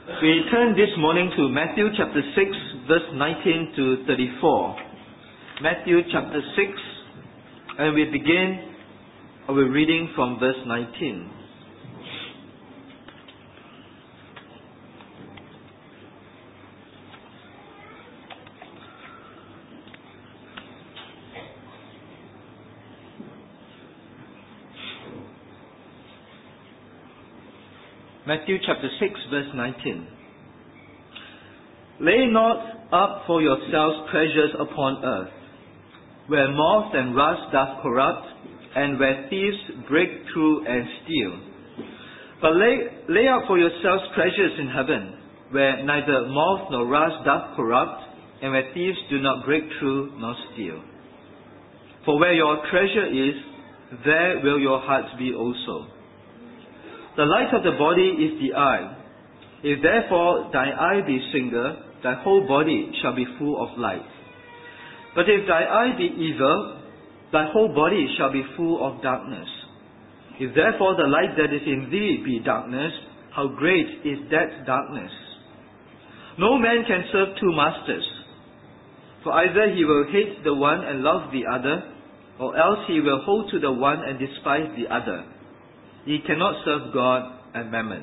We turn this morning to Matthew chapter 6, verse 19 to 34. Matthew chapter 6, and we begin our reading from verse 19. Matthew chapter 6, verse 19. Lay not up for yourselves treasures upon earth, where moth and rust doth corrupt, and where thieves break through and steal. But lay up for yourselves treasures in heaven, where neither moth nor rust doth corrupt, and where thieves do not break through nor steal. For where your treasure is, there will your heart be also. The light of the body is the eye. If therefore thine eye be single, thy whole body shall be full of light. But if thy eye be evil, thy whole body shall be full of darkness. If therefore the light that is in thee be darkness, how great is that darkness? No man can serve two masters, for either he will hate the one and love the other, or else he will hold to the one and despise the other. Ye cannot serve God and mammon.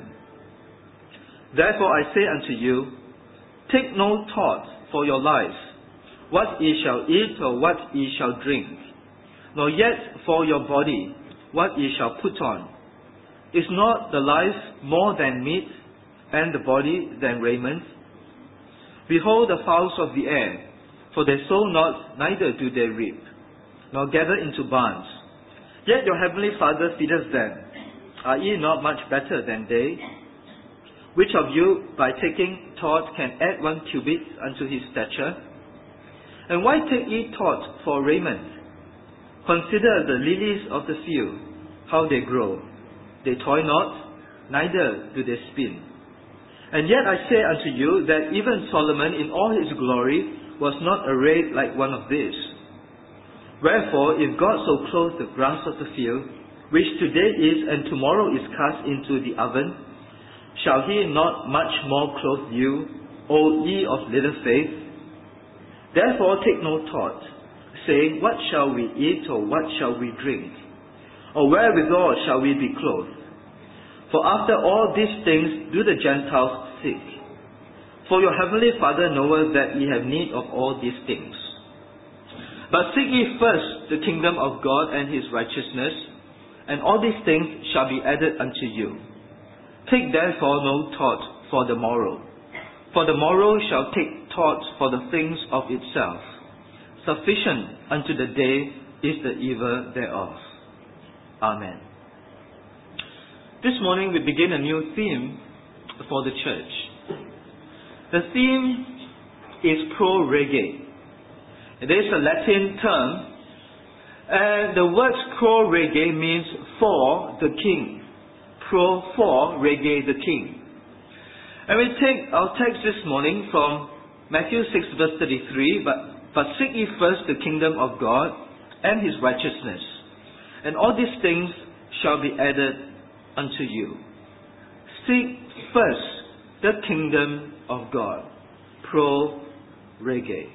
Therefore I say unto you, take no thought for your life, what ye shall eat or what ye shall drink, nor yet for your body, what ye shall put on. Is not the life more than meat, and the body than raiment? Behold the fowls of the air, for they sow not, neither do they reap, nor gather into barns, yet your heavenly Father feedeth them. Are ye not much better than they? Which of you, by taking thought, can add 1 cubit unto his stature? And why take ye thought for raiment? Consider the lilies of the field, how they grow. They toil not, neither do they spin. And yet I say unto you, that even Solomon in all his glory was not arrayed like one of these. Wherefore, if God so clothe the grass of the field, which today is and tomorrow is cast into the oven, shall he not much more clothe you, O ye of little faith? Therefore take no thought, saying, what shall we eat, or what shall we drink? Or wherewithal shall we be clothed? For after all these things do the Gentiles seek. For your heavenly Father knoweth that ye have need of all these things. But seek ye first the kingdom of God and his righteousness, and all these things shall be added unto you. Take therefore no thought for the morrow, for the morrow shall take thought for the things of itself. Sufficient unto the day is the evil thereof. Amen. This morning we begin a new theme for the church. The theme is pro rege. It is a Latin term. And the word pro rege means for the king. For rege the king. And we take our text this morning from Matthew 6 verse 33, but seek ye first the kingdom of God and his righteousness, and all these things shall be added unto you. Seek first the kingdom of God. Pro rege.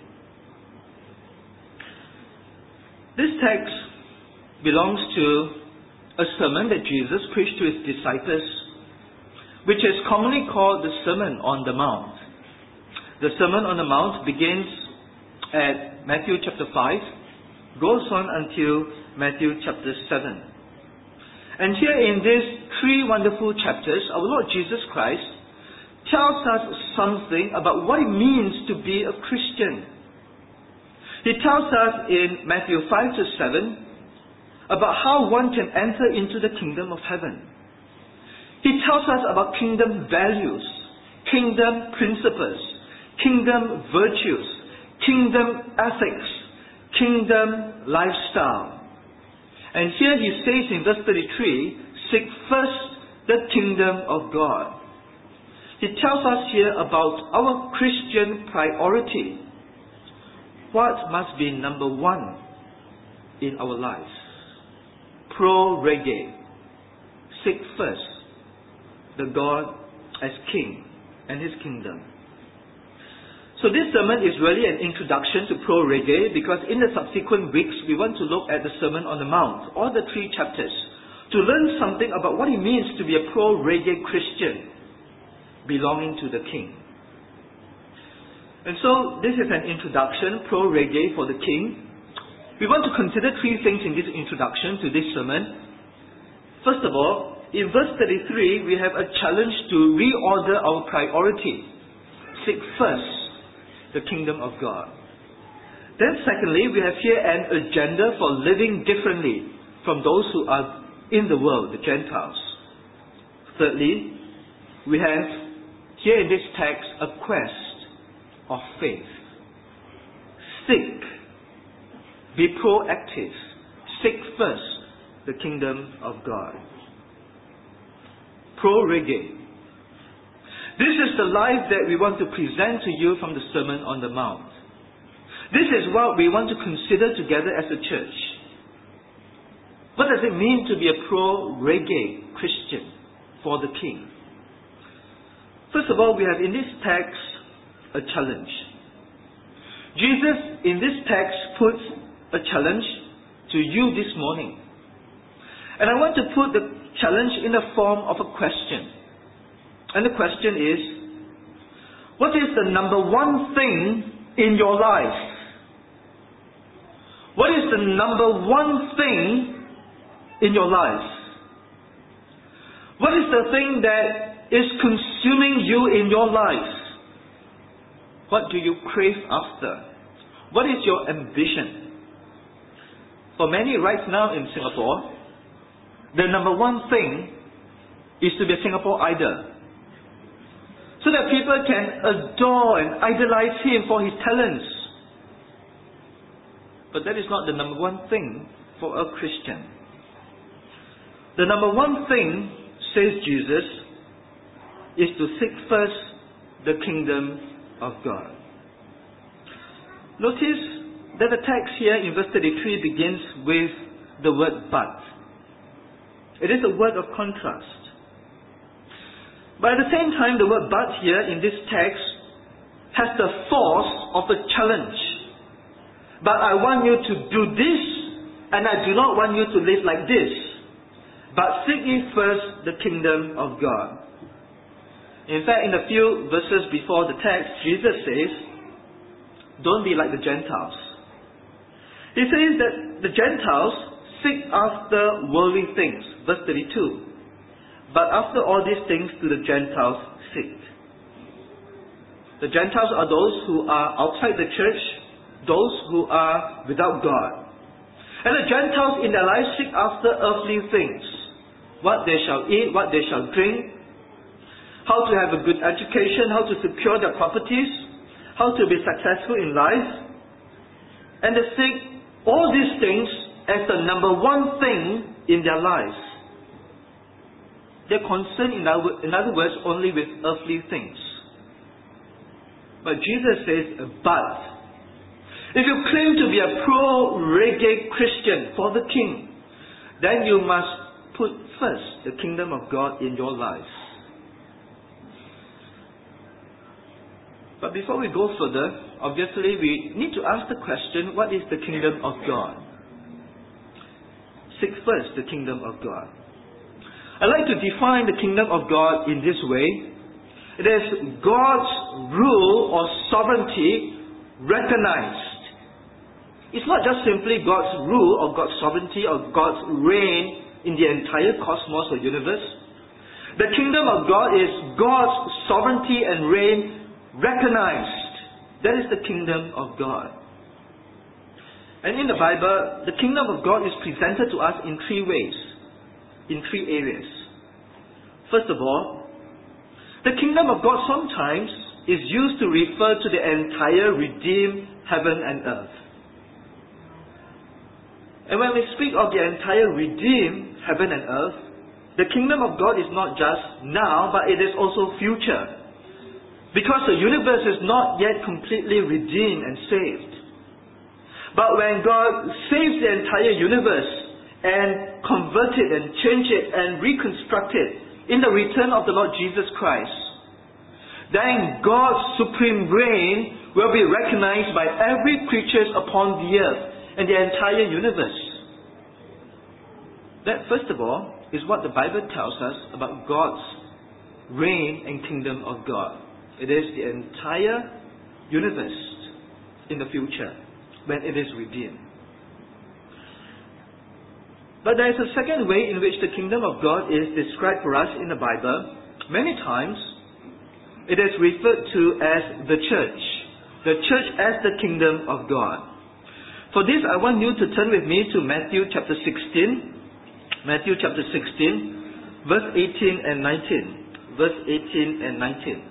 This text belongs to a sermon that Jesus preached to his disciples, which is commonly called the Sermon on the Mount. The Sermon on the Mount begins at Matthew chapter 5, goes on until Matthew chapter 7. And here in these 3 wonderful chapters, our Lord Jesus Christ tells us something about what it means to be a Christian. He tells us in Matthew 5 to 7 about how one can enter into the kingdom of heaven. He tells us about kingdom values, kingdom principles, kingdom virtues, kingdom ethics, kingdom lifestyle. And here he says in verse 33, seek first the kingdom of God. He tells us here about our Christian priority. What must be number 1 in our lives? Pro rege. Seek first the God as King and His kingdom. So this sermon is really an introduction to Pro Rege, because in the subsequent weeks we want to look at the Sermon on the Mount, all the 3 chapters, to learn something about what it means to be a Pro Rege Christian belonging to the King. And so this is an introduction, Pro Rege, for the King. We want to consider 3 things in this introduction to this sermon. First of all, in verse 33, we have a challenge to reorder our priority. Seek first the kingdom of God. Then secondly, we have here an agenda for living differently from those who are in the world, the Gentiles. Thirdly, we have here in this text a quest of faith. Seek. Be proactive. Seek first the kingdom of God. Pro Rege. This is the life that we want to present to you from the Sermon on the Mount. This is what we want to consider together as a church. What does it mean to be a Pro Rege Christian for the King? First of all, we have in this text a challenge. Jesus in this text puts a challenge to you this morning. And I want to put the challenge in the form of a question. And the question is, what is the number one thing in your life? What is the number one thing in your life? What is the thing that is consuming you in your life? What do you crave after? What is your ambition? For many right now in Singapore, the number one thing is to be a Singapore idol, so that people can adore and idolize him for his talents. But that is not the number one thing for a Christian. The number one thing, says Jesus, is to seek first the kingdom of God. Notice that the text here in verse 33 begins with the word but. It is a word of contrast. But at the same time, the word but here in this text has the force of a challenge. But I want you to do this, and I do not want you to live like this. But seek ye first the kingdom of God. In fact, in a few verses before the text, Jesus says, don't be like the Gentiles. He says that the Gentiles seek after worldly things. Verse 32. But after all these things do the Gentiles seek. The Gentiles are those who are outside the church, those who are without God. And the Gentiles in their lives seek after earthly things. What they shall eat, what they shall drink, how to have a good education, how to secure their properties, how to be successful in life. And they seek all these things as the number one thing in their lives. They're concerned, in other words, only with earthly things. But Jesus says, but if you claim to be a pro-Rege Christian for the King, then you must put first the kingdom of God in your life. But before we go further, obviously we need to ask the question, what is the kingdom of God? Seek first the kingdom of God. I like to define the kingdom of God in this way. It is God's rule or sovereignty recognized. It's not just simply God's rule or God's sovereignty or God's reign in the entire cosmos or universe. The kingdom of God is God's sovereignty and reign recognized. That is the kingdom of God. And in the Bible, the kingdom of God is presented to us in 3 ways. In 3 areas. First of all, the kingdom of God sometimes is used to refer to the entire redeemed heaven and earth. And when we speak of the entire redeemed heaven and earth, the kingdom of God is not just now, but it is also future. Because the universe is not yet completely redeemed and saved. But when God saves the entire universe, and convert it and change it and reconstruct it in the return of the Lord Jesus Christ, then God's supreme reign will be recognized by every creature upon the earth and the entire universe. That, first of all, is what the Bible tells us about God's reign and kingdom of God. It is the entire universe in the future when it is redeemed. But there is a second way in which the kingdom of God is described for us in the Bible. Many times, it is referred to as the church. The church as the kingdom of God. For this, I want you to turn with me to Matthew chapter 16. Matthew chapter 16, verse 18 and 19. Verse 18 and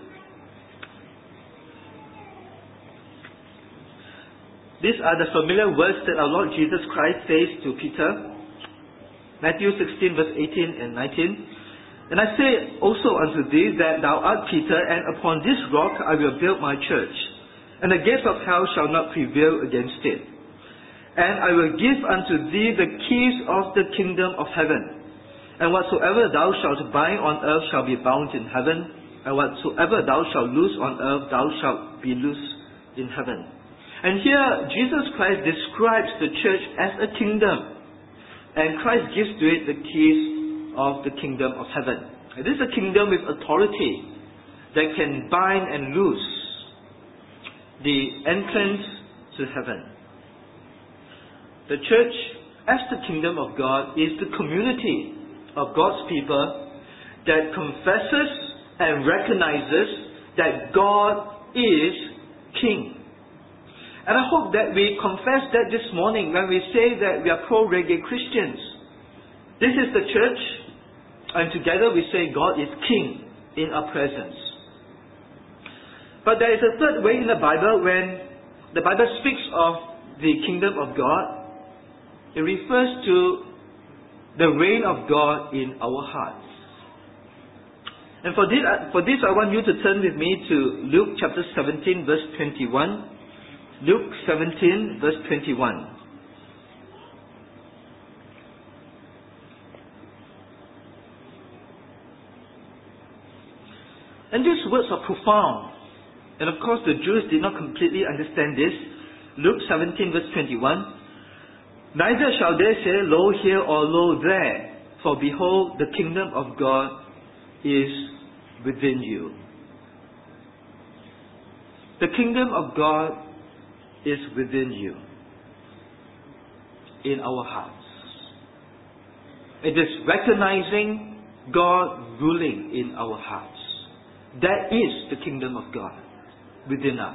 19. These are the familiar words that our Lord Jesus Christ says to Peter. Matthew 16, verse 18 and 19. And I say also unto thee that thou art Peter, and upon this rock I will build my church, and the gates of hell shall not prevail against it. And I will give unto thee the keys of the kingdom of heaven. And whatsoever thou shalt bind on earth shall be bound in heaven, and whatsoever thou shalt loose on earth thou shalt be loosed in heaven. And here Jesus Christ describes the church as a kingdom. And Christ gives to it the keys of the kingdom of heaven. It is a kingdom with authority that can bind and loose the entrance to heaven. The church, as the kingdom of God, is the community of God's people that confesses and recognizes that God is King. And I hope that we confess that this morning when we say that we are pro-reggae Christians. This is the church, and together we say God is King in our presence. But there is a third way in the Bible when the Bible speaks of the kingdom of God. It refers to the reign of God in our hearts. And for this I want you to turn with me to Luke chapter 17 verse 21. Luke 17 verse 21. And these words are profound. And of course the Jews did not completely understand this. Luke 17 verse 21. Neither shall they say, Lo here or lo there, for behold, the kingdom of God is within you. The kingdom of God is within you, in our hearts. It is recognizing God ruling in our hearts. That is the kingdom of God within us.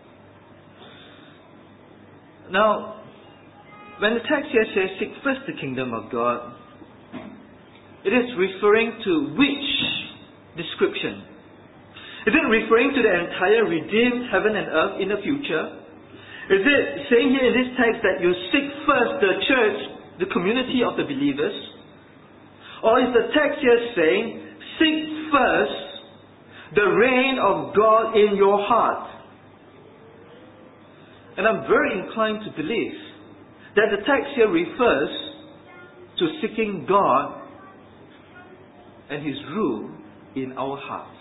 Now, when the text here says, seek first the kingdom of God, it is referring to which description? Is it referring to the entire redeemed heaven and earth in the future? Is it saying here in this text that you seek first the church, the community of the believers? Or is the text here saying, seek first the reign of God in your heart? And I'm very inclined to believe that the text here refers to seeking God and His rule in our hearts.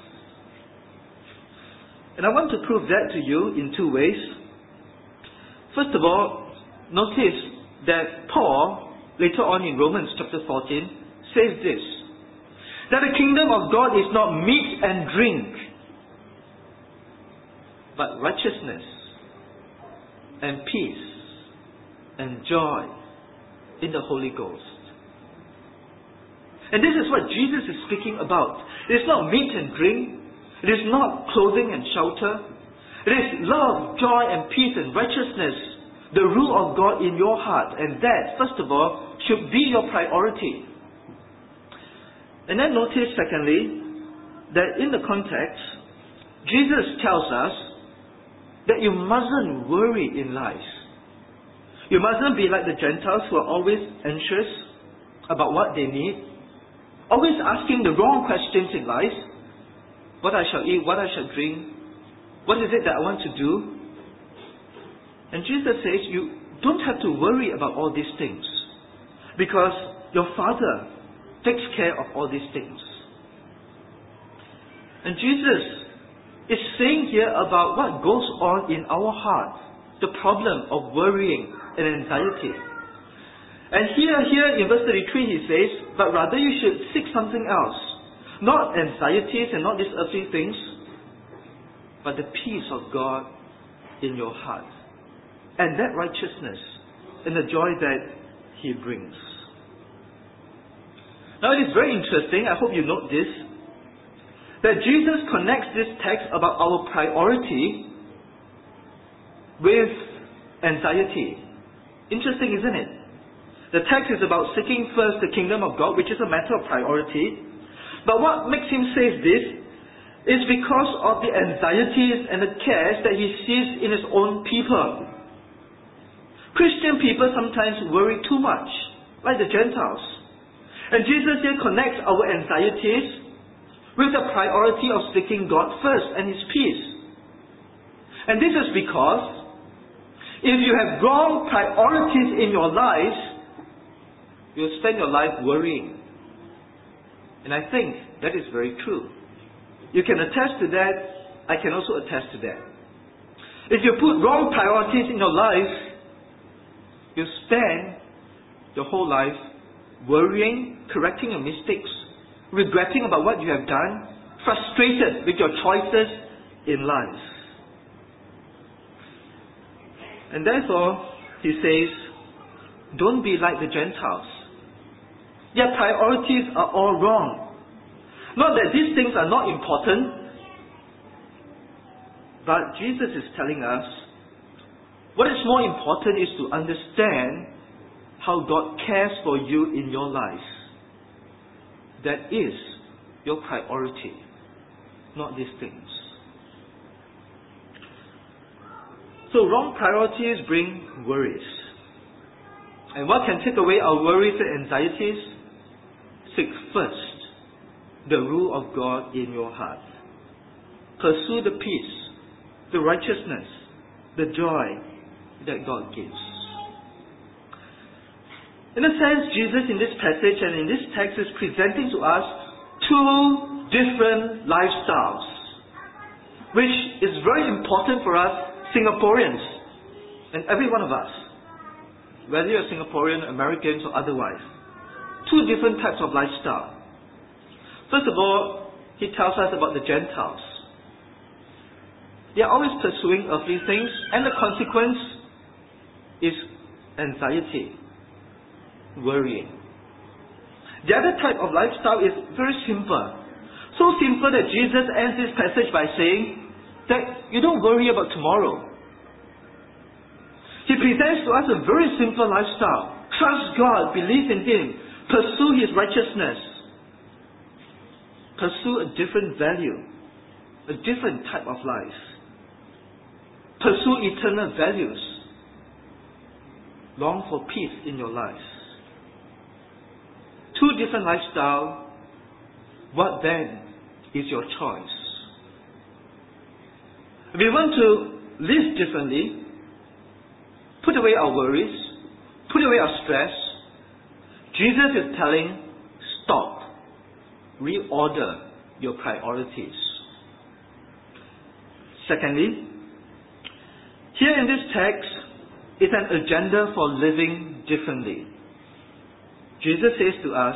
And I want to prove that to you in two ways. First of all, notice that Paul, later on in Romans chapter 14, says this, that the kingdom of God is not meat and drink, but righteousness and peace and joy in the Holy Ghost. And this is what Jesus is speaking about. It is not meat and drink. It is not clothing and shelter. It is love, joy and peace and righteousness, the rule of God in your heart. And that, first of all, should be your priority. And then notice, secondly, that in the context, Jesus tells us that you mustn't worry in life. You mustn't be like the Gentiles who are always anxious about what they need, always asking the wrong questions in life. What I shall eat, what I shall drink, what is it that I want to do? And Jesus says, you don't have to worry about all these things, because your Father takes care of all these things. And Jesus is saying here about what goes on in our heart, the problem of worrying and anxiety. And here in verse 33 he says, but rather you should seek something else, not anxieties and not these earthly things, but the peace of God in your heart, and that righteousness and the joy that He brings. Now it is very interesting, I hope you note this, that Jesus connects this text about our priority with anxiety. Interesting, isn't it? The text is about seeking first the kingdom of God, which is a matter of priority. But what makes him say this is because of the anxieties and the cares that he sees in his own people. Christian people sometimes worry too much, like the Gentiles. And Jesus here connects our anxieties with the priority of seeking God first and His peace. And this is because if you have wrong priorities in your life, you'll spend your life worrying. And I think that is very true. You can attest to that. I can also attest to that. If you put wrong priorities in your life, you spend your whole life worrying, correcting your mistakes, regretting about what you have done, frustrated with your choices in life. And therefore, he says, don't be like the Gentiles. Their priorities are all wrong. Not that these things are not important, but Jesus is telling us what is more important is to understand how God cares for you in your life. That is your priority, not these things. So wrong priorities bring worries. And what can take away our worries and anxieties? Seek first the rule of God in your heart. Pursue the peace, the righteousness, the joy that God gives. In a sense, Jesus in this passage and in this text is presenting to us two different lifestyles, which is very important for us Singaporeans and every one of us, whether you're Singaporean, Americans or otherwise. Two different types of lifestyle. First of all, he tells us about the Gentiles. They are always pursuing earthly things, and the consequence is anxiety, worrying. The other type of lifestyle is very simple. So simple that Jesus ends this passage by saying that you don't worry about tomorrow. He presents to us a very simple lifestyle. Trust God, believe in Him, pursue His righteousness. Pursue a different value, a different type of life. Pursue eternal values. Long for peace in your life. Two different lifestyles. What then is your choice? If we want to live differently, put away our worries, put away our stress, Jesus is telling, stop. Reorder your priorities. Secondly, here in this text is an agenda for living differently. Jesus says to us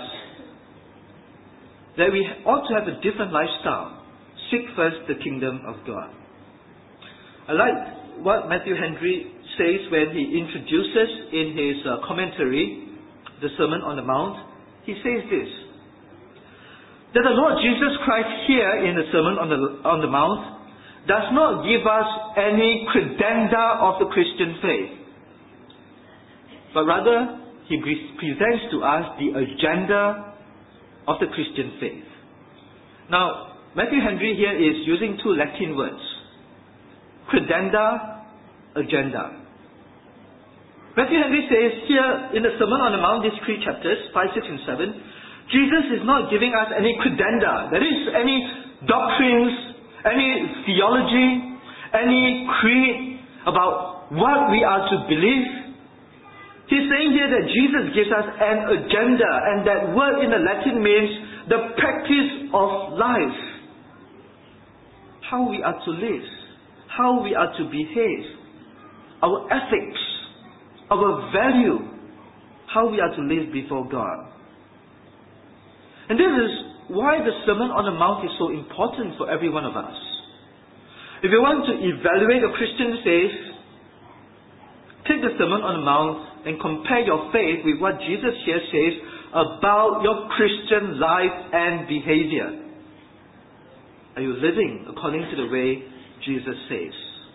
that we ought to have a different lifestyle. Seek first the kingdom of God. I like what Matthew Henry says when he introduces in his commentary the Sermon on the Mount. He says this, that the Lord Jesus Christ here in the Sermon on the Mount does not give us any credenda of the Christian faith, but rather he presents to us the agenda of the Christian faith. Now, Matthew Henry here is using two Latin words, credenda, agenda. Matthew Henry says here in the Sermon on the Mount, these three chapters, 5, 6 and 7, Jesus is not giving us any credenda, that is, any doctrines, any theology, any creed about what we are to believe. He's saying here that Jesus gives us an agenda, and that word in the Latin means the practice of life. how we are to live, how we are to behave, our ethics, our value, how we are to live before God. And this is why the Sermon on the Mount is so important for every one of us. If you want to evaluate your Christian faith, take the Sermon on the Mount and compare your faith with what Jesus here says about your Christian life and behavior. Are you living according to the way Jesus says?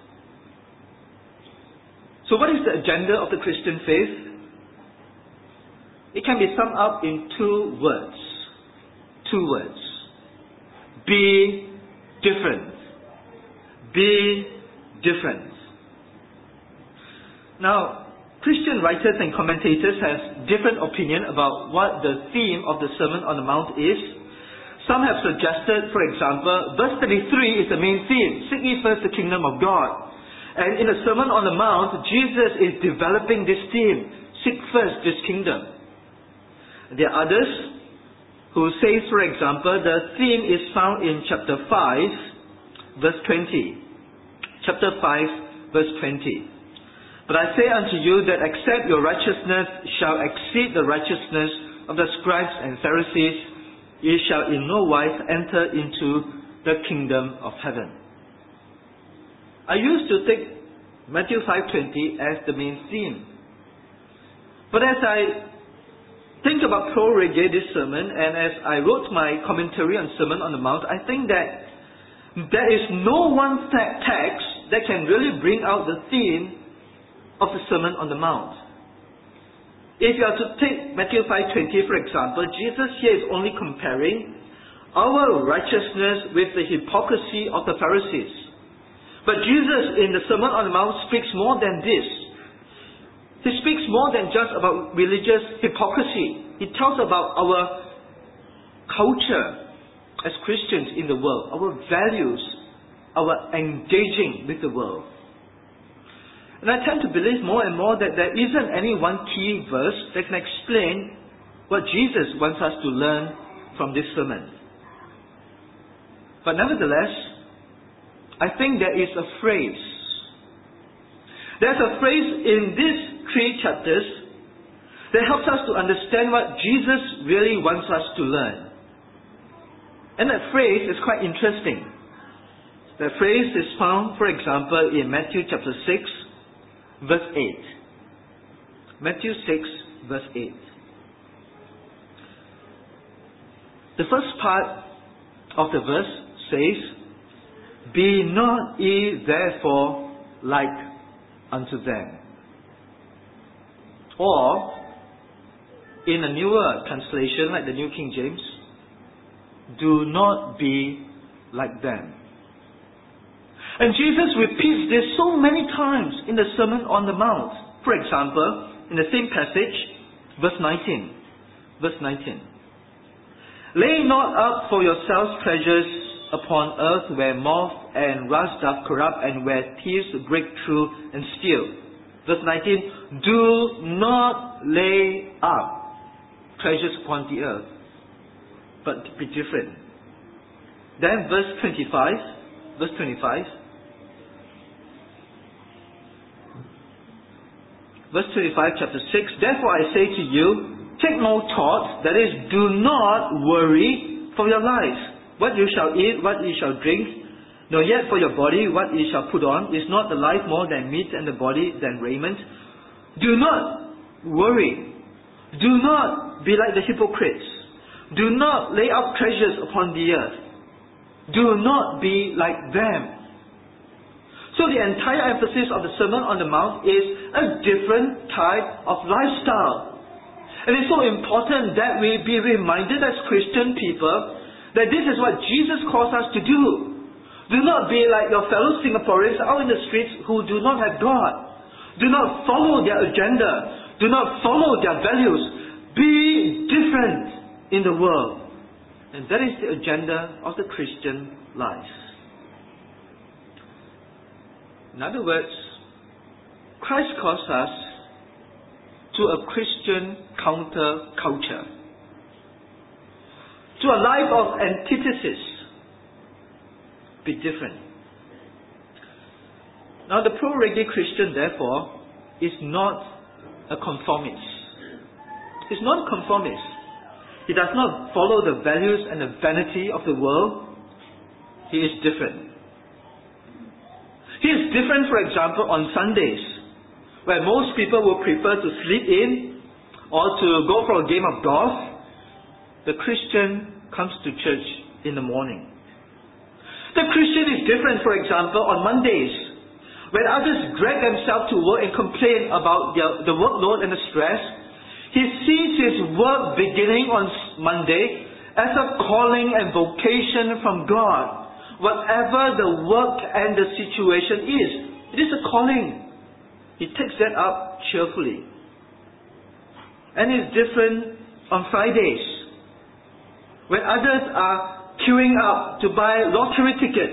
So what is the agenda of the Christian faith? It can be summed up in two words. Be different. Be different. Now, Christian writers and commentators have different opinion about what the theme of the Sermon on the Mount is. Some have suggested, for example, verse 33 is the main theme. Seek ye first the kingdom of God. And in the Sermon on the Mount, Jesus is developing this theme. Seek first this kingdom. There are others who say, for example, the theme is found in chapter 5, verse 20. Chapter 5, verse 20. But I say unto you that except your righteousness shall exceed the righteousness of the scribes and Pharisees, ye shall in no wise enter into the kingdom of heaven. I used to take Matthew 5:20 as the main theme. But as I think about pro rege this sermon, and as I wrote my commentary on Sermon on the Mount, I think that there is no one text that can really bring out the theme of the Sermon on the Mount. If you are to take Matthew 5:20 for example, Jesus here is only comparing our righteousness with the hypocrisy of the Pharisees. But Jesus in the Sermon on the Mount speaks more than this. He speaks more than just about religious hypocrisy. He tells about our culture as Christians in the world, our values, our engaging with the world. And I tend to believe more and more that there isn't any one key verse that can explain what Jesus wants us to learn from this sermon. But nevertheless, I think there is a phrase. There's a phrase in these 3 chapters that helps us to understand what Jesus really wants us to learn. And that phrase is quite interesting. That phrase is found, for example, in Matthew chapter 6, verse 8. Matthew 6, verse 8. The first part of the verse says, Be not ye therefore like unto them. Or, in a newer translation like the New King James, do not be like them. And Jesus repeats this so many times in the Sermon on the Mount. For example, in the same passage, verse 19. Verse 19. Lay not up for yourselves treasures upon earth where moth and rust doth corrupt and where thieves break through and steal. Verse 19. Do not lay up treasures upon the earth, but be different. Then verse 25. Verse 25. Verse 25, chapter 6, Therefore I say to you, take no thought, that is, do not worry for your life, what you shall eat, what you shall drink, nor yet for your body, what you shall put on. Is not the life more than meat, and the body than raiment? Do not worry. Do not be like the hypocrites. Do not lay up treasures upon the earth. Do not be like them. So the entire emphasis of the Sermon on the Mount is a different type of lifestyle. And it's so important that we be reminded as Christian people that this is what Jesus calls us to do. Do not be like your fellow Singaporeans out in the streets who do not have God. Do not follow their agenda. Do not follow their values. Be different in the world. And that is the agenda of the Christian life. In other words, Christ calls us to a Christian counter-culture, to a life of antithesis be different. Now the pro-reggae Christian, therefore, is not a conformist. He's not a conformist. He does not follow the values and the vanity of the world. He is different. He is different, for example, on Sundays, where most people will prefer to sleep in or to go for a game of golf. The Christian comes to church in the morning. The Christian is different, for example, on Mondays, when others drag themselves to work and complain about the workload and the stress. He sees his work beginning on Monday as a calling and vocation from God. Whatever the work and the situation is, it is a calling. He takes that up cheerfully. And it's different on Fridays, when others are queuing up to buy lottery tickets.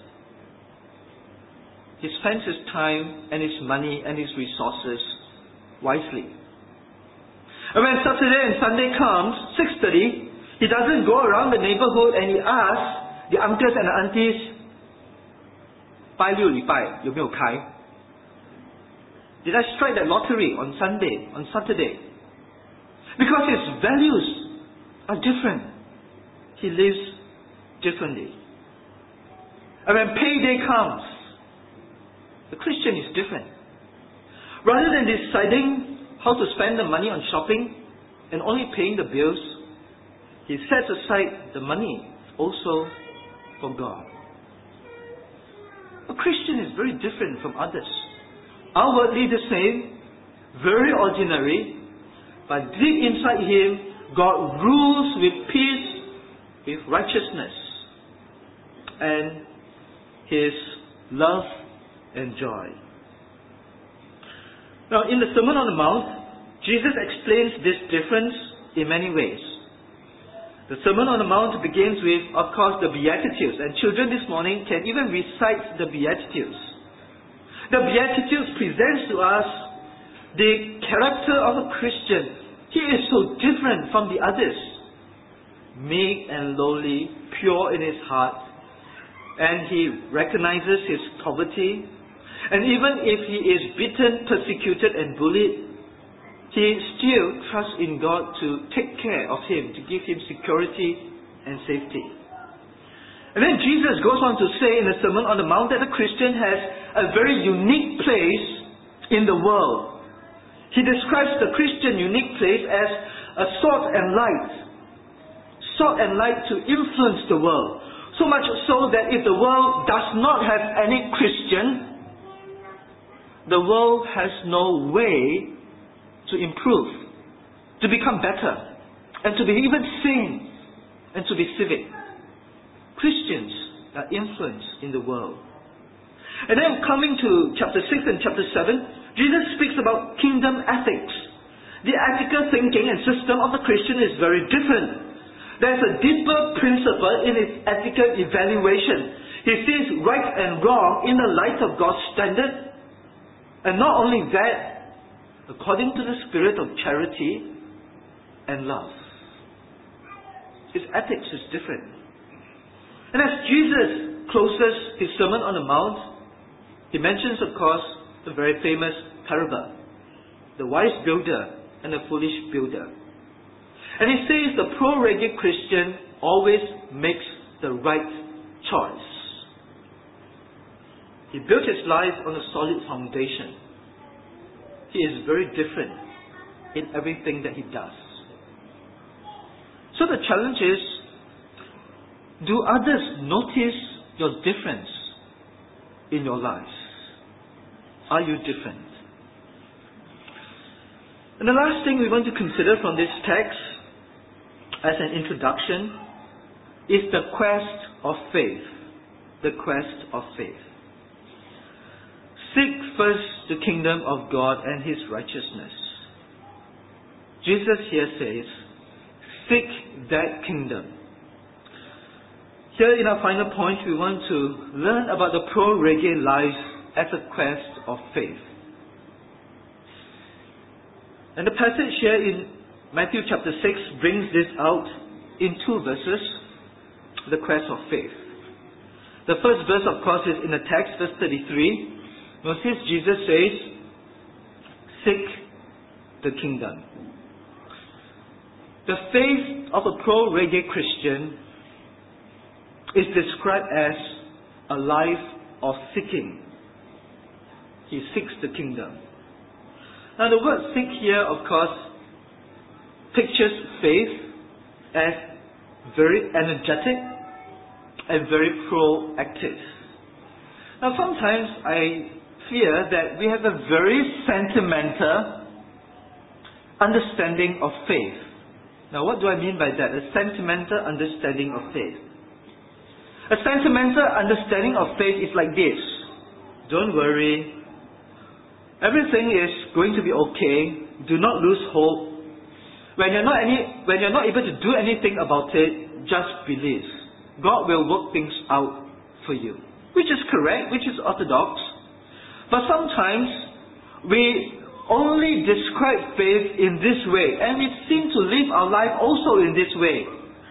He spends his time and his money and his resources wisely. And when Saturday and Sunday comes, 6:30, he doesn't go around the neighborhood and he asks the uncles and aunties, 拜六礼拜有没有开? Did I strike that lottery on Sunday, on Saturday? Because his values are different. He lives differently. And when payday comes, the Christian is different. Rather than deciding how to spend the money on shopping and only paying the bills, he sets aside the money also for God. A Christian is very different from others. Outwardly the same, very ordinary, but deep inside him, God rules with peace, with righteousness, and His love and joy. Now, in the Sermon on the Mount, Jesus explains this difference in many ways. The Sermon on the Mount begins with, of course, the Beatitudes. And children this morning can even recite the Beatitudes. The Beatitudes presents to us the character of a Christian. He is so different from the others. Meek and lowly, pure in his heart. And he recognizes his poverty. And even if he is beaten, persecuted and bullied, he still trusts in God to take care of him, to give him security and safety. And then Jesus goes on to say in the Sermon on the Mount that the Christian has a very unique place in the world. He describes the Christian unique place as a salt and light. Salt and light to influence the world. So much so that if the world does not have any Christian, the world has no way to improve, to become better, and to be even sane, and to be civic. Christians are influenced in the world. And then coming to chapter 6 and chapter 7, Jesus speaks about kingdom ethics. The ethical thinking and system of the Christian is very different. There's a deeper principle in his ethical evaluation. He sees right and wrong in the light of God's standard. And not only that, according to the spirit of charity and love. His ethics is different. And as Jesus closes his Sermon on the Mount, he mentions, of course, the very famous parable, the wise builder and the foolish builder. And he says the pro-reggae Christian always makes the right choice. He built his life on a solid foundation. He is very different in everything that he does. So the challenge is, do others notice your difference in your lives? Are you different? And the last thing we want to consider from this text as an introduction is the quest of faith. The quest of faith. Seek first the kingdom of God and His righteousness. Jesus here says, seek that kingdom. Here in our final point, we want to learn about the pro-reggae life as a quest of faith. And the passage here in Matthew chapter 6 brings this out in 2 verses, the quest of faith. The first verse, of course, is in the text, verse 33. Notice Jesus says, seek the kingdom. The faith of a pro-reggae Christian is described as a life of seeking. He seeks the kingdom. Now the word seek here, of course, pictures faith as very energetic and very proactive. Now sometimes I fear that we have a very sentimental understanding of faith. Now what do I mean by that? A sentimental understanding of faith. A sentimental understanding of faith is like this. Don't worry. Everything is going to be okay. Do not lose hope. When you're not able to do anything about it, just believe. God will work things out for you. Which is correct, which is orthodox. But sometimes we only describe faith in this way, and we seem to live our life also in this way.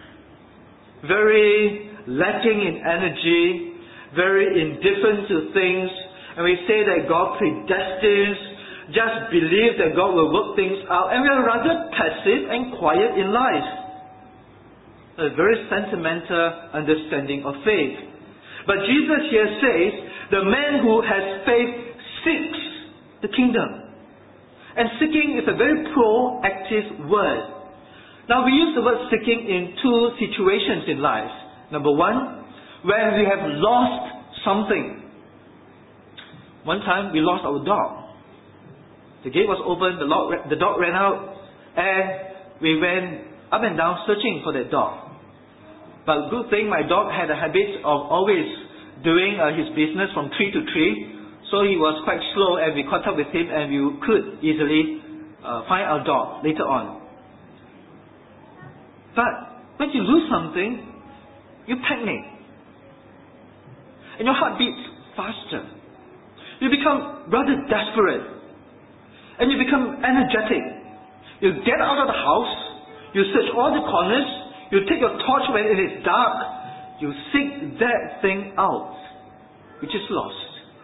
Very lacking in energy, very indifferent to things, and we say that God predestines, just believe that God will work things out, and we are rather passive and quiet in life. A very sentimental understanding of faith. But Jesus here says, the man who has faith seeks the kingdom. And seeking is a very proactive word. Now we use the word seeking in two situations in life. Number one, when we have lost something. One time we lost our dog. The gate was open, the dog ran out, and we went up and down searching for that dog. But good thing my dog had a habit of always doing his business from tree to tree. So he was quite slow, and we caught up with him, and we could easily find our dog later on. But when you lose something, you panic. And your heart beats faster. You become rather desperate. And you become energetic. You get out of the house, you search all the corners, you take your torch when it is dark, you seek that thing out, which is lost.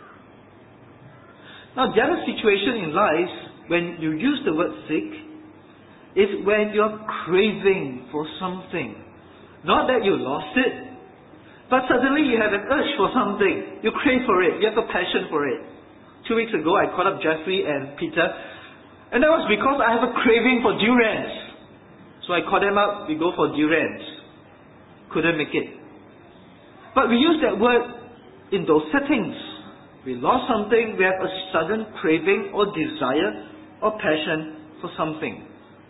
Now the other situation in life, when you use the word seek, is when you're craving for something. Not that you lost it, but suddenly you have an urge for something. You crave for it, you have a passion for it. 2 weeks ago I called up Jeffrey and Peter, and that was because I have a craving for durians. So I called them up, we go for durians. Couldn't make it. But we use that word in those settings. We lost something, we have a sudden craving or desire or passion for something.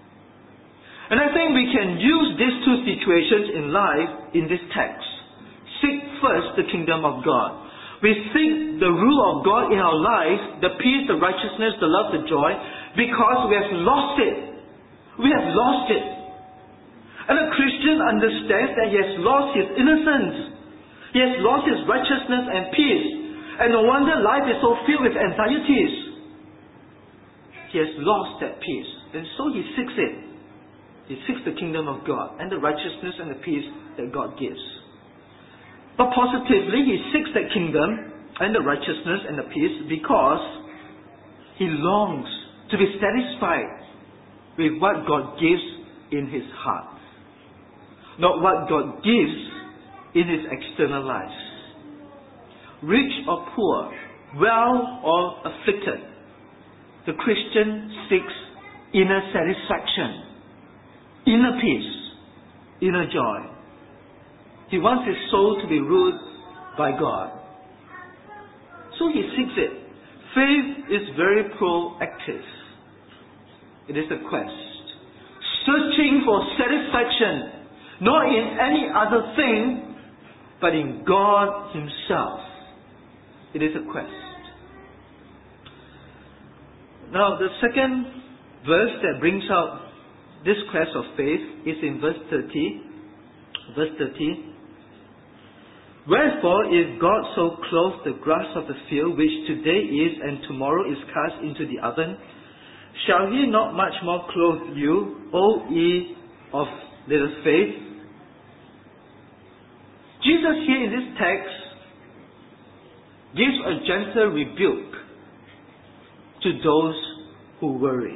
And I think we can use these two situations in life in this text. Seek first the kingdom of God. We seek the rule of God in our lives, the peace, the righteousness, the love, the joy, because we have lost it. We have lost it. And a Christian understands that he has lost his innocence. He has lost his righteousness and peace. And no wonder life is so filled with anxieties. He has lost that peace. And so he seeks it. He seeks the kingdom of God and the righteousness and the peace that God gives. But positively, he seeks that kingdom and the righteousness and the peace because he longs to be satisfied with what God gives in his heart. Not what God gives in his external life. Rich or poor, well or afflicted, the Christian seeks inner satisfaction, inner peace, inner joy. He wants his soul to be ruled by God. So he seeks it. Faith is very proactive. It is a quest. Searching for satisfaction, not in any other thing, but in God himself. It is a quest. Now the second verse that brings out this quest of faith is in verse 30. Verse 30. Wherefore, if God so clothe the grass of the field, which today is and tomorrow is cast into the oven, shall he not much more clothe you, O ye of little faith? Jesus here in this text gives a gentle rebuke to those who worry.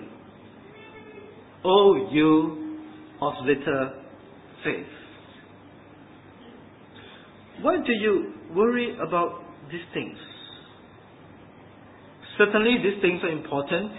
O you of little faith. Why do you worry about these things? Certainly these things are important.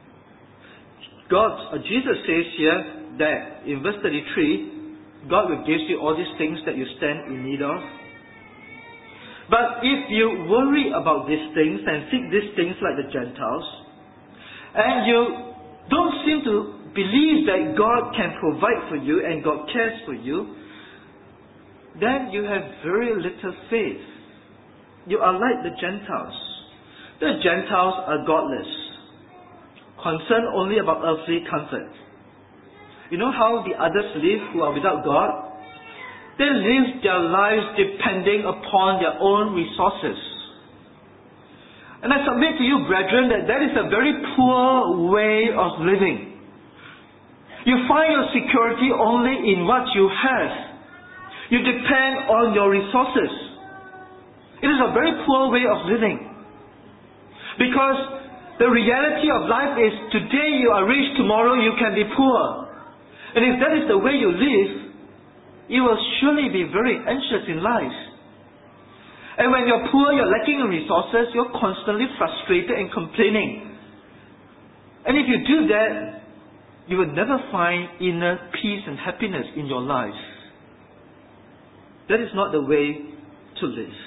Jesus says here that in verse 33, God will give you all these things that you stand in need of. But if you worry about these things and seek these things like the Gentiles, and you don't seem to believe that God can provide for you and God cares for you, then you have very little faith. You are like the Gentiles. The Gentiles are godless, concerned only about earthly comfort. You know how the others live who are without God? They live their lives depending upon their own resources. And I submit to you, brethren, that is a very poor way of living. You find your security only in what you have. You depend on your resources. It is a very poor way of living. Because the reality of life is today you are rich, tomorrow you can be poor. And if that is the way you live, you will surely be very anxious in life. And when you're poor, you're lacking in resources, you're constantly frustrated and complaining. And if you do that, you will never find inner peace and happiness in your life. That is not the way to live.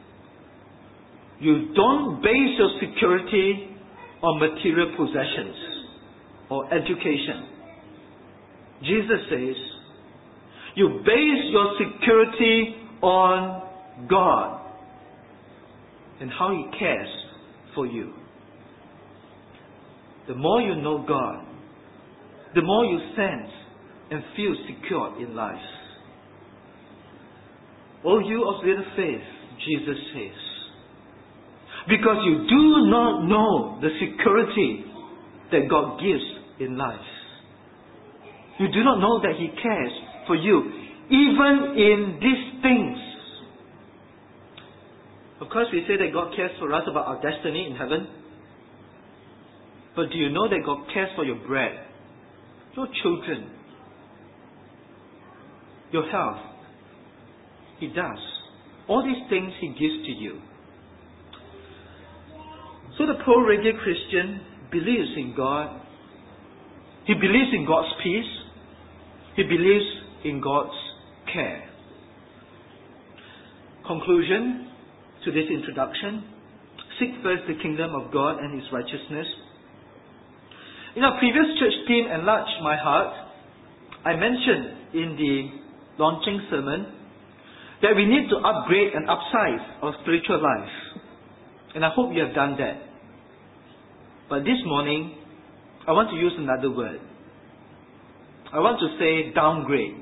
You don't base your security on material possessions or education. Jesus says, you base your security on God and how He cares for you. The more you know God, the more you sense and feel secure in life. O you of little faith, Jesus says, because you do not know the security that God gives in life. You do not know that He cares for you, even in these things. Of course, we say that God cares for us about our destiny in heaven. But do you know that God cares for your bread, your children, your health? He does. All these things He gives to you. So the pro-reggae Christian believes in God. He believes in God's peace. He believes in God's care. Conclusion to this introduction. Seek first the kingdom of God and His righteousness. In our previous church theme, Enlarge My Heart, I mentioned in the launching sermon that we need to upgrade and upsize our spiritual life. And I hope you have done that. But this morning, I want to use another word. I want to say downgrade.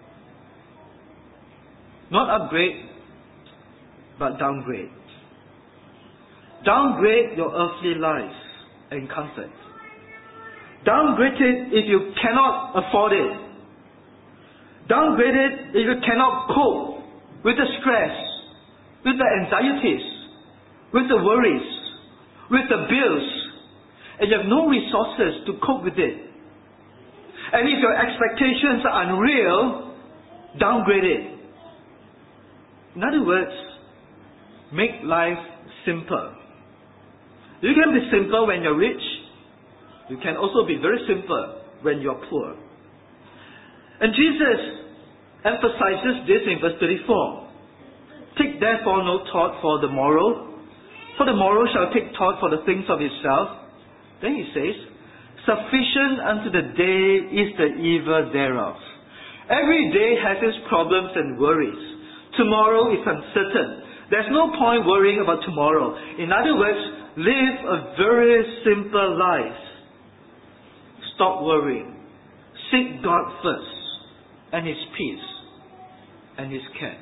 Not upgrade, but downgrade. Downgrade your earthly life and comfort. Downgrade it if you cannot afford it. Downgrade it if you cannot cope with the stress, with the anxieties, with the worries, with the bills, and you have no resources to cope with it. And if your expectations are unreal, downgrade it. In other words, make life simple. You can be simple when you're rich. You can also be very simple when you're poor. And Jesus emphasizes this in verse 34. Take therefore no thought for the morrow, for the morrow shall take thought for the things of itself. Then He says, sufficient unto the day is the evil thereof. Every day has its problems and worries. Tomorrow is uncertain. There's no point worrying about tomorrow. In other words, live a very simple life. Stop worrying. Seek God first, and His peace, and His care.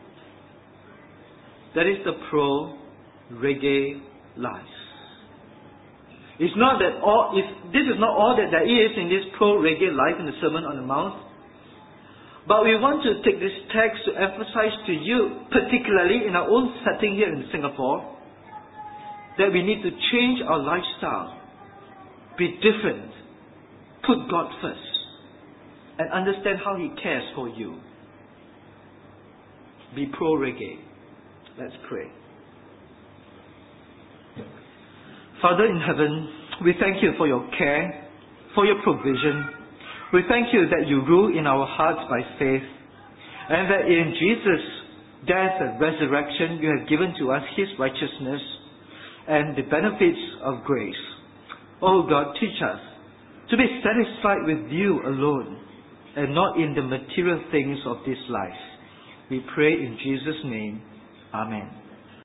That is the pro-reggae life. It's not that all. This is not all that there is in this pro-reggae life in the Sermon on the Mount. But we want to take this text to emphasize to you, particularly in our own setting here in Singapore, that we need to change our lifestyle, be different, put God first, and understand how He cares for you. Be pro-reggae. Let's pray. Father in heaven, we thank you for your care, for your provision. We thank you that you rule in our hearts by faith, and that in Jesus' death and resurrection you have given to us His righteousness and the benefits of grace. Oh God, teach us to be satisfied with you alone and not in the material things of this life. We pray in Jesus' name. Amen.